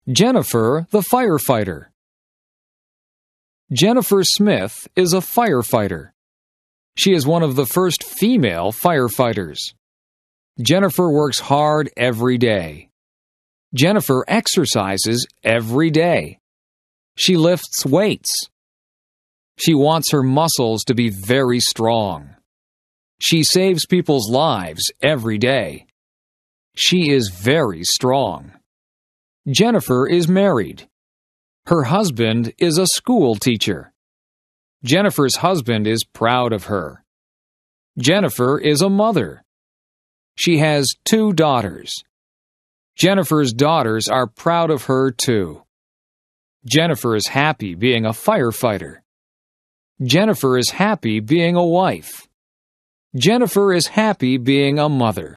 Jennifer, the firefighter. Jennifer Smith is a firefighter. She is one of the first female firefighters. Jennifer works hard every day. Jennifer exercises every day. She lifts weights. She wants her muscles to be very strong. She saves people's lives every day. She is very strong. Jennifer is married. Her husband is a school teacher. Jennifer's husband is proud of her. Jennifer is a mother. She has 2 daughters. Jennifer's daughters are proud of her too. Jennifer is happy being a firefighter. Jennifer is happy being a wife. Jennifer is happy being a mother.